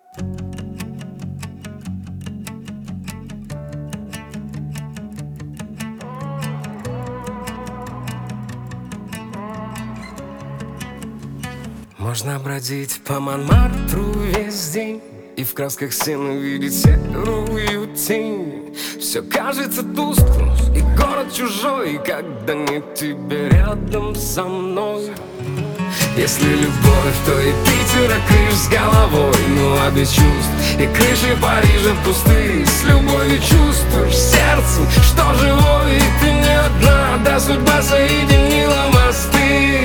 Можно бродить по Монмартру весь день и в красках стен увидеть серую тень. Все кажется тусклым, и город чужой, когда нет тебя рядом со мной. Если любовь, то и Питера крыш с головой, ну а без чувств и крыши Парижа пустые. С любовью чувствуешь сердцем, что живой, и ты не одна, да судьба соединила мосты.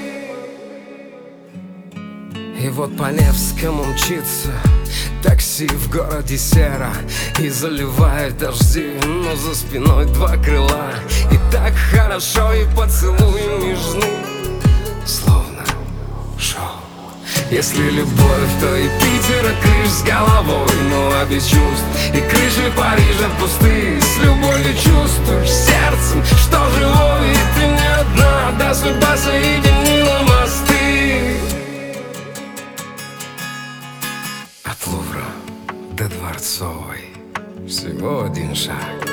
И вот по Невскому мчится такси, в городе серо и заливает дожди, но за спиной два крыла. И так хорошо, и поцелуи нежны, словно шоу. Если любовь, то и Питера крыш с головой, ну а без чувств и крыши Парижа пустые. С любовью чувствуешь сердцем, что живой, и ты не одна, да судьба соединила мосты. От Лувра до Дворцовой всего один шаг,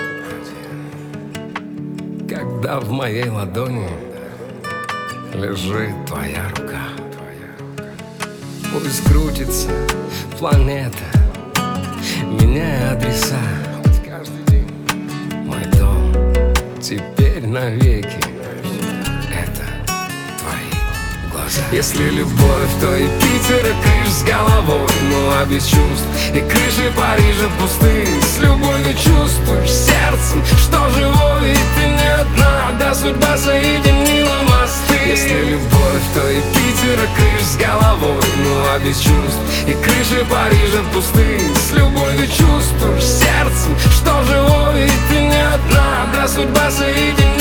когда в моей ладони лежит твоя рука. Пусть крутится планета, меняя адреса, хоть каждый день. Мой дом теперь навеки — это твои глаза. Если любовь, то и Питера крыш с головой, ну а без чувств и крыши Парижа пустые. С любовью чувствуешь сердцем, что живой, и ты не одна, да судьба соединила мосты. Если любовь, то и Питера крыш с головой, ну а без чувств и крыши Парижа пустые. С любовью чувствуешь сердцем, что живой, и ты не одна, да судьба соединила